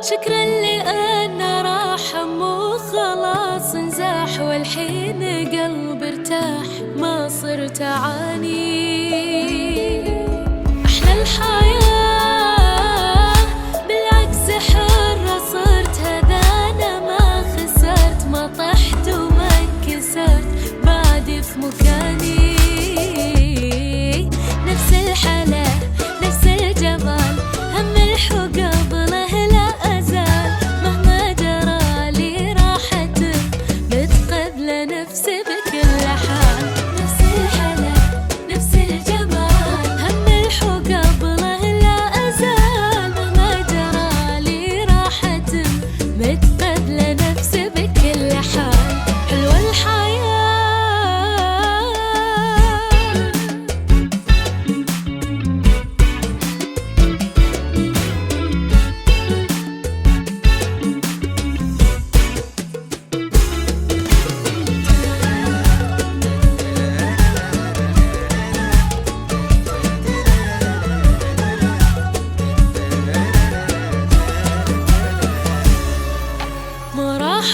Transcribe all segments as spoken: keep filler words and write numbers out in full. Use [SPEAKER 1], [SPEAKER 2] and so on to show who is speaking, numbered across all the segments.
[SPEAKER 1] شكرا لأنه راح مو خلاص انزاح، والحين قلبي ارتاح ما صرت أعاني. أحلى الحياة بالعكس حرة صرت، هذا أنا ما خسرت، ما طحت وما انكسرت بعدي في مكاني. نفس الحلا نفس الجمال هم الحقب له لا أزال، مهما جرى لي راحة متقبلة نفسي بكل حال. نفس الحلا نفس الجمال هم الحقب له لا أزال، مهما جرى لي راحة متقبلة نفسي بكل حال. حلوة الحياة ما راح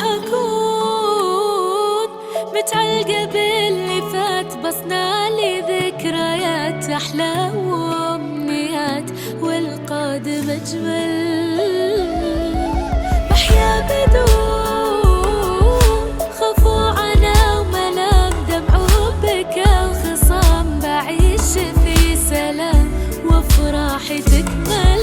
[SPEAKER 1] أكون متعلقة باللي فات، بصنع لي ذكريات أحلى وأمنيات، والقادم أجمل. بحيا بدون خوف وعنا وملام، دمع وبكا وخصام، بعيش في سلام وافراحي تكمل.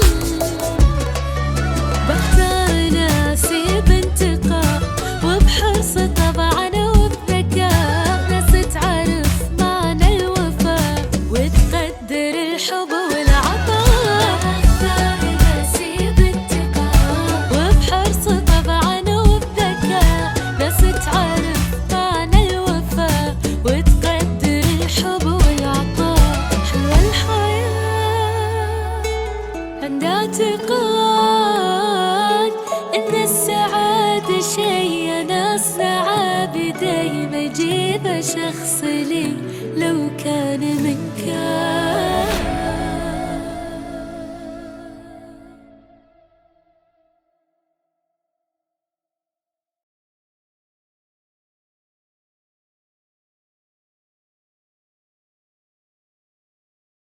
[SPEAKER 1] بختار ناسي بانتقاء وبحرص طبعا وبذكاء، ناس تعرف معنى الوفاء وتقدر الحب والعطاء. بختار ناسي بانتقاء وبحرص طبعا وبذكاء، ناس تعرف معنى الوفاء وتقدر الحب والعطاء. حلوة الحياة عند اعتقاد إن السعادة شي أنا أصنعه بداي، ما أجيبه شخص